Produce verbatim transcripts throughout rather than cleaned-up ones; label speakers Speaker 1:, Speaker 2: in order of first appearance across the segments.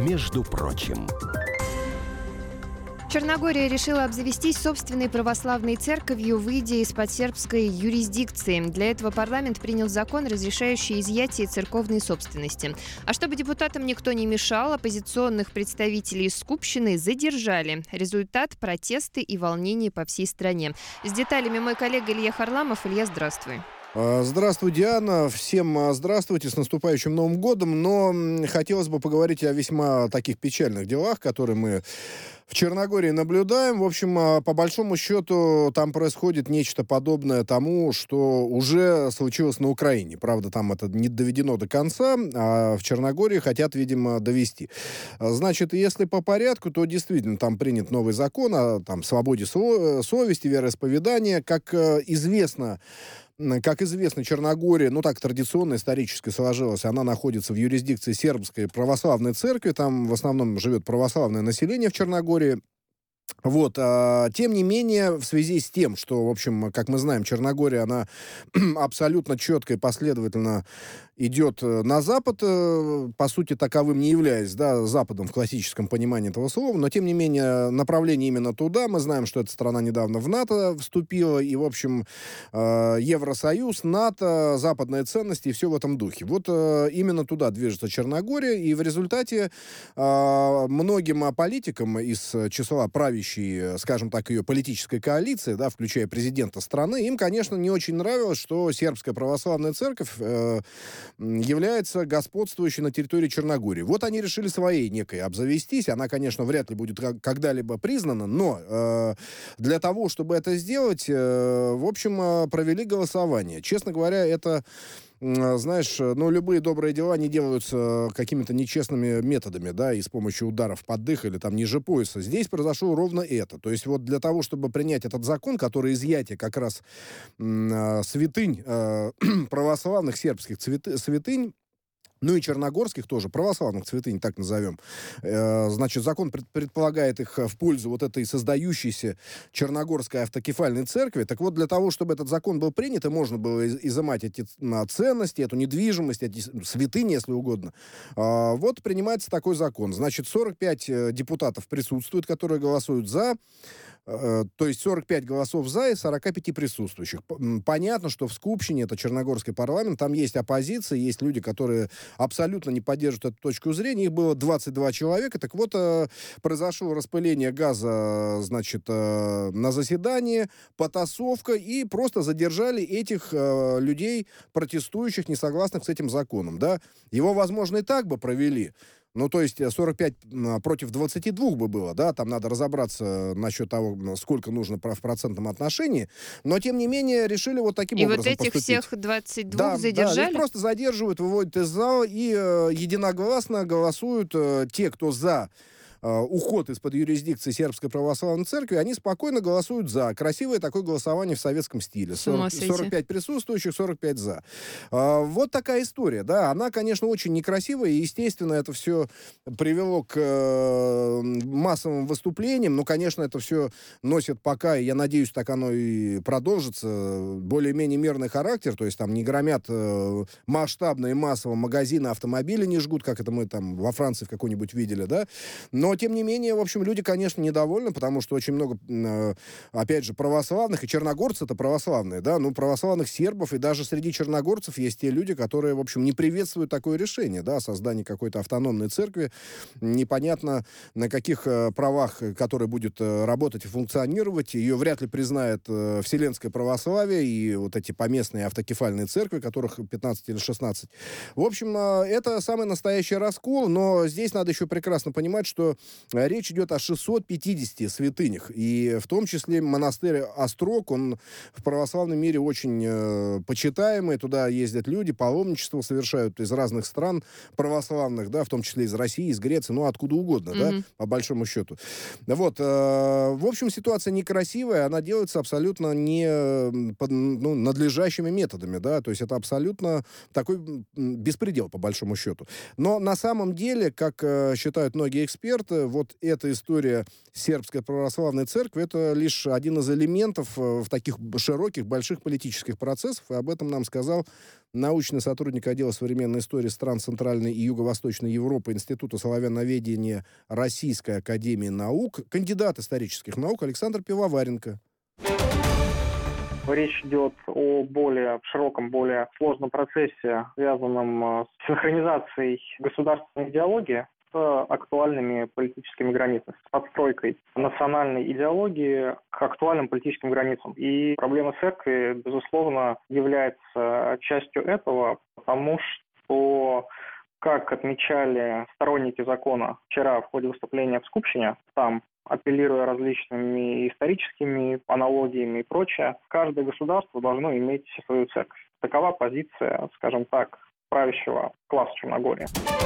Speaker 1: между прочим.
Speaker 2: Черногория решила обзавестись собственной православной церковью, выйдя из-под сербской юрисдикции. Для этого парламент принял закон, разрешающий изъятие церковной собственности. А чтобы депутатам никто не мешал, оппозиционных представителей Скупщины задержали. Результат – протесты и волнения по всей стране. С деталями мой коллега Илья Харламов. Илья, здравствуй.
Speaker 3: Здравствуй, Диана. Всем здравствуйте, с наступающим Новым годом. Но хотелось бы поговорить о весьма таких печальных делах, которые мы в Черногории наблюдаем. В общем, по большому счету, там происходит нечто подобное тому, что уже случилось на Украине. Правда, там это не доведено до конца, а в Черногории хотят, видимо, довести. Значит, если по порядку, то действительно там принят новый закон о там, свободе совести, вероисповедания. Как известно, Как известно, Черногория, ну так традиционно, исторически сложилась, она находится в юрисдикции сербской православной церкви, там в основном живет православное население в Черногории. Вот, а, тем не менее, в связи с тем, что, в общем, как мы знаем, Черногория, она абсолютно четко и последовательно идет на Запад, по сути, таковым не являясь, да, Западом в классическом понимании этого слова, но, тем не менее, направление именно туда. Мы знаем, что эта страна недавно в НАТО вступила, и, в общем, Евросоюз, НАТО, западные ценности и все в этом духе. Вот именно туда движется Черногория, и в результате многим политикам из числа правящей, скажем так, ее политической коалиции, да, включая президента страны, им, конечно, не очень нравилось, что сербская православная церковь э, является господствующей на территории Черногории. Вот они решили своей некой обзавестись. Она, конечно, вряд ли будет когда-либо признана, но э, для того, чтобы это сделать, э, в общем, провели голосование. Честно говоря, это... Знаешь, ну, любые добрые дела не делаются какими-то нечестными методами, да, и с помощью ударов под дых или там ниже пояса. Здесь произошло ровно это. То есть вот для того, чтобы принять этот закон, который изъятие как раз м, святынь, э, православных сербских цветы, святынь, ну и черногорских тоже, православных святынь, так назовем. Э, значит, закон пред, предполагает их в пользу вот этой создающейся черногорской автокефальной церкви. Так вот, для того, чтобы этот закон был принят, и можно было из, изымать эти а, ценности, эту недвижимость, эти святыни, если угодно, э, вот принимается такой закон. Значит, сорок пять депутатов присутствуют, которые голосуют за, э, то есть сорок пять голосов за и сорок пять присутствующих. Понятно, что в Скупщине, это черногорский парламент, там есть оппозиция, есть люди, которые абсолютно не поддерживают эту точку зрения. Их было двадцать два человека. Так вот, э, произошло распыление газа, значит, э, на заседании, потасовка, и просто задержали этих э, людей, протестующих, несогласных с этим законом. Да? Его, возможно, и так бы провели. Ну, то есть сорок пять против двадцати двух бы было, да, там надо разобраться насчет того, сколько нужно в процентном отношении, но, тем не менее, решили вот таким
Speaker 2: и
Speaker 3: образом
Speaker 2: поступить. И вот этих всех двадцать двух
Speaker 3: да,
Speaker 2: задержали?
Speaker 3: Да, их просто задерживают, выводят из зала, и э, единогласно голосуют э, те, кто за уход из-под юрисдикции сербской православной церкви, они спокойно голосуют за. Красивое такое голосование в советском стиле. сорок, сорок пять присутствующих, сорок пять за. А, вот такая история, да. Она, конечно, очень некрасивая, и, естественно, это все привело к э, массовым выступлениям. Ну, конечно, это все носит пока, и я надеюсь, так оно и продолжится, более-менее мирный характер, то есть там не громят э, масштабно и массово магазины, автомобили не жгут, как это мы там во Франции в какой-нибудь видели, да. Но Но, тем не менее, в общем, люди, конечно, недовольны, потому что очень много, э, опять же, православных, и черногорцы это православные, да, ну, православных сербов, и даже среди черногорцев есть те люди, которые, в общем, не приветствуют такое решение, да, создание какой-то автономной церкви, непонятно на каких э, правах, которые будет э, работать и функционировать, ее вряд ли признает э, Вселенское православие и вот эти поместные автокефальные церкви, которых пятнадцать или шестнадцать. В общем, э, это самый настоящий раскол, но здесь надо еще прекрасно понимать, что речь идет о шестисот пятидесяти святынях, и в том числе монастырь Острог, он в православном мире очень э, почитаемый, туда ездят люди, паломничество совершают из разных стран православных, да, в том числе из России, из Греции, ну, откуда угодно, mm-hmm. да, по большому счету. Вот, э, в общем, ситуация некрасивая, она делается абсолютно не под, ну, надлежащими методами, да, то есть это абсолютно такой беспредел, по большому счету. Но на самом деле, как э, считают многие эксперты, что вот эта история сербской православной церкви — это лишь один из элементов в таких широких, больших политических процессов, и об этом нам сказал научный сотрудник отдела современной истории стран Центральной и Юго-Восточной Европы Института славяноведения Российской академии наук, кандидат исторических наук Александр Пивоваренко.
Speaker 1: Речь идет о более широком, более сложном процессе, связанном с синхронизацией государственной идеологии с актуальными политическими границами, с подстройкой национальной идеологии к актуальным политическим границам. И проблема церкви, безусловно, является частью этого, потому что, как отмечали сторонники закона вчера в ходе выступления в Скупщине, там, апеллируя различными историческими аналогиями и прочее, каждое государство должно иметь свою церковь. Такова позиция, скажем так, правящего класса Черногории.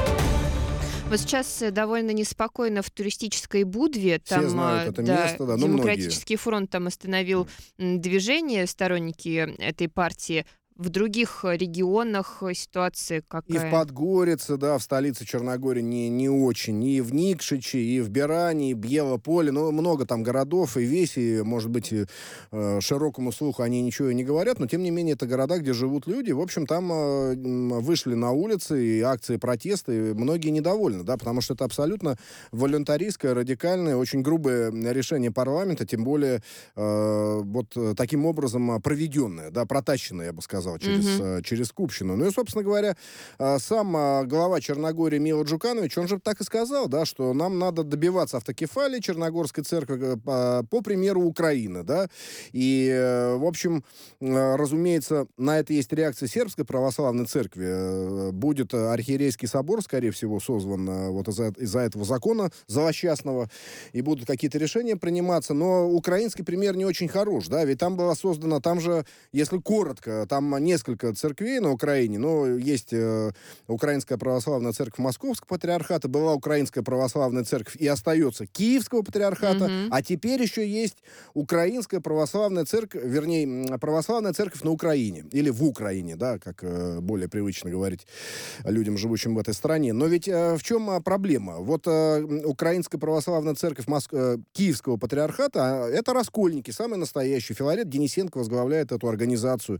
Speaker 2: Вот сейчас довольно неспокойно в туристической Будве. Там,
Speaker 3: Все знают это
Speaker 2: да,
Speaker 3: место, да, но
Speaker 2: Демократический
Speaker 3: многие.
Speaker 2: фронт там остановил движение, сторонники этой партии. В других регионах ситуация какая?
Speaker 3: И в Подгорице, да, в столице Черногории не, не очень. И в Никшиче, и в Беране, и в Бьелополе. Ну, много там городов, и весь, и, может быть, и, э, широкому слуху они ничего и не говорят, но, тем не менее, это города, где живут люди. В общем, там э, вышли на улицы, и акции протеста, и многие недовольны, да, потому что это абсолютно волюнтаристское, радикальное, очень грубое решение парламента, тем более э, вот таким образом проведенное, да, протащенное, я бы сказал, через, mm-hmm. через Скупщину. Ну и, собственно говоря, сам глава Черногории Мило Джуканович, он же так и сказал, да, что нам надо добиваться автокефалии Черногорской церкви по, по примеру Украины, да, и, в общем, разумеется, на это есть реакция сербской православной церкви. Будет архиерейский собор, скорее всего, созван вот из-за, из-за этого закона злосчастного, и будут какие-то решения приниматься, но украинский пример не очень хорош, да, ведь там была создана, там же, если коротко, там несколько церквей на Украине, но есть э, Украинская православная церковь Московского патриархата, была Украинская православная церковь и остается Киевского патриархата, mm-hmm. а теперь еще есть Украинская православная церковь, вернее, православная церковь на Украине, или в Украине, да, как э, более привычно говорить людям, живущим в этой стране. Но ведь э, в чем э, проблема? Вот э, Украинская православная церковь Моск... э, Киевского патриархата, э, это раскольники, самые настоящие. Филарет Денисенко возглавляет эту организацию.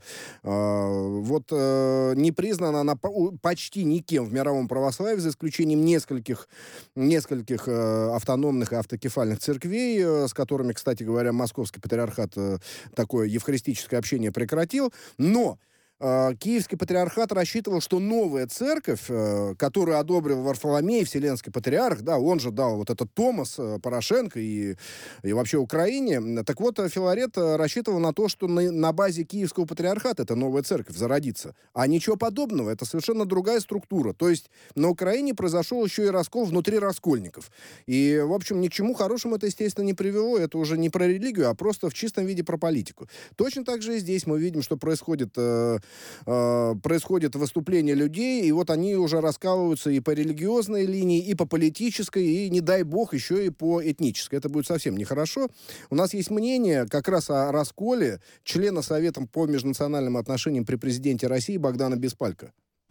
Speaker 3: Вот э, не признана она почти никем в мировом православии, за исключением нескольких, нескольких э, автономных и автокефальных церквей, э, с которыми, кстати говоря, Московский патриархат э, такое евхаристическое общение прекратил. Но Киевский патриархат рассчитывал, что новая церковь, которую одобрил Варфоломей, Вселенский патриарх, да, он же дал вот этот Томос Порошенко и, и вообще Украине. Так вот, Филарет рассчитывал на то, что на, на базе Киевского патриархата эта новая церковь зародится. А ничего подобного, это совершенно другая структура. То есть на Украине произошел еще и раскол внутри раскольников. И, в общем, ни к чему хорошему это, естественно, не привело. Это уже не про религию, а просто в чистом виде про политику. Точно так же и здесь мы видим, что происходит... Э, происходит выступление людей, и вот они уже раскалываются и по религиозной линии, и по политической, и, не дай бог, еще и по этнической. Это будет совсем нехорошо. У нас есть мнение как раз о расколе члена Совета по межнациональным отношениям при президенте России Богдана Беспалько.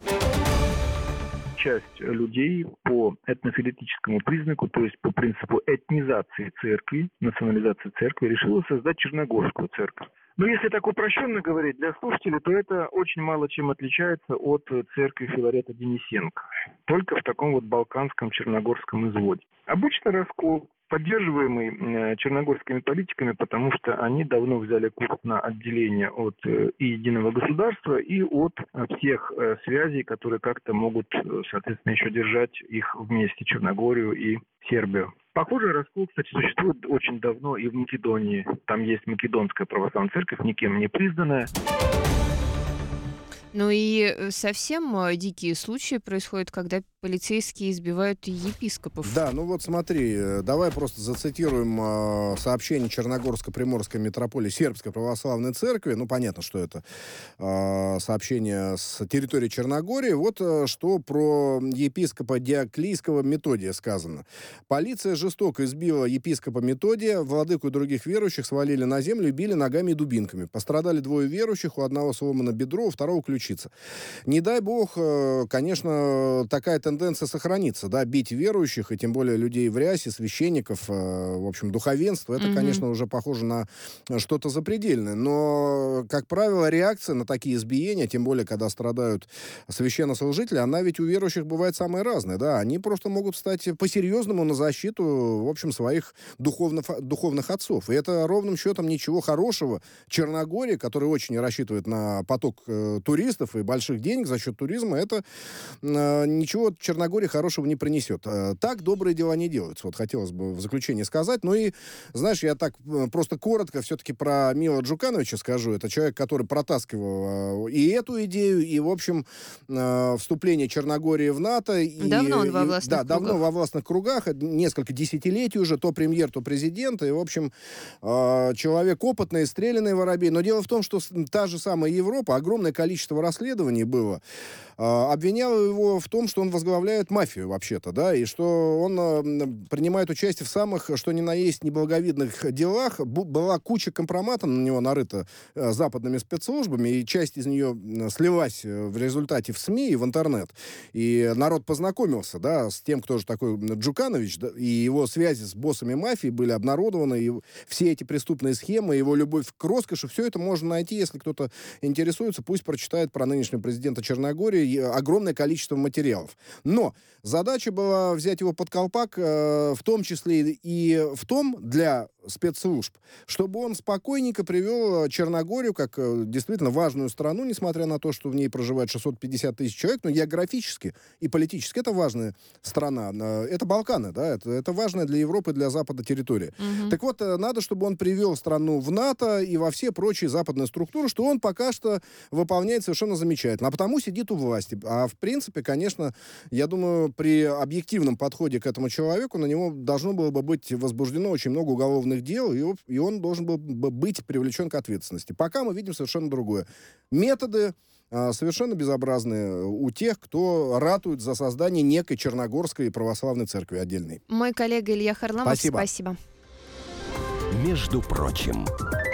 Speaker 4: Часть людей по этнофилетическому признаку, то есть по принципу этнизации церкви, национализации церкви, решила создать Черногорскую церковь. Но если так упрощенно говорить для слушателей, то это очень мало чем отличается от церкви Филарета Денисенко. Только в таком вот балканском черногорском изводе. Обычно раскол, поддерживаемый э, черногорскими политиками, потому что они давно взяли курс на отделение от э, и единого государства, и от э, всех э, связей, которые как-то могут, э, соответственно, еще держать их вместе, Черногорию и Сербию. Похожий раскол, кстати, существует очень давно и в Македонии. Там есть Македонская православная церковь, никем не признанная.
Speaker 2: Ну и совсем дикие случаи происходят, когда полицейские избивают епископов.
Speaker 3: Да, ну вот смотри, давай просто зацитируем э, сообщение Черногорско-Приморской митрополии Сербской православной церкви. Ну, понятно, что это э, сообщение с территории Черногории. Вот э, что про епископа Диоклийского Методия сказано. Полиция жестоко избила епископа Методия, владыку и других верующих свалили на землю и били ногами и дубинками. Пострадали двое верующих, у одного сломано бедро, у второго ключица. Не дай бог, э, конечно, такая тенденция тенденция сохранится, да, бить верующих, и тем более людей в рясе, священников, в общем, духовенство, это, mm-hmm. конечно, уже похоже на что-то запредельное. Но, как правило, реакция на такие избиения, тем более, когда страдают священнослужители, она ведь у верующих бывает самая разная, да, они просто могут встать по-серьезному на защиту, в общем, своих духовных, духовных отцов. И это ровным счетом ничего хорошего. Черногория, которая очень рассчитывает на поток э, туристов и больших денег за счет туризма, это э, ничего Черногории хорошего не принесет. Э, так добрые дела не делаются. Вот хотелось бы в заключение сказать. Ну и, знаешь, я так э, просто коротко все-таки про Мила Джукановича скажу. Это человек, который протаскивал э, и эту идею, и, в общем, э, вступление Черногории в НАТО. И,
Speaker 2: давно он во властных
Speaker 3: и, да,
Speaker 2: кругах.
Speaker 3: давно во властных кругах. Несколько десятилетий уже. То премьер, то президент. И, в общем, э, человек опытный, стрелянный воробей. Но дело в том, что та же самая Европа, огромное количество расследований было, э, обвиняла его в том, что он возглавляет мафию вообще-то, да, и что он э, принимает участие в самых, что ни на есть, неблаговидных делах. Б- была куча компромата на него нарыта э, западными спецслужбами, и часть из нее слилась в результате в СМИ и в интернет. И народ познакомился, да, с тем, кто же такой Джуканович, да, и его связи с боссами мафии были обнародованы, и все эти преступные схемы, его любовь к роскоши, все это можно найти, если кто-то интересуется, пусть прочитает про нынешнего президента Черногории огромное количество материалов. Но задача была взять его под колпак, э, в том числе и в том, для спецслужб, чтобы он спокойненько привел Черногорию как э, действительно важную страну, несмотря на то, что в ней проживает шестьсот пятьдесят тысяч человек, но географически и политически это важная страна. Э, это Балканы, да, это, это важная для Европы, для Запада территория. Mm-hmm. Так вот, э, надо, чтобы он привел страну в НАТО и во все прочие западные структуры, что он пока что выполняет совершенно замечательно. А потому сидит у власти. А в принципе, конечно, я думаю, при объективном подходе к этому человеку на него должно было бы быть возбуждено очень много уголовных дел, и он должен был бы быть привлечен к ответственности. Пока мы видим совершенно другое. Методы а, совершенно безобразные у тех, кто ратует за создание некой Черногорской православной церкви отдельной.
Speaker 2: Мой коллега Илья Харламов,
Speaker 3: спасибо.
Speaker 2: спасибо.
Speaker 5: Между прочим.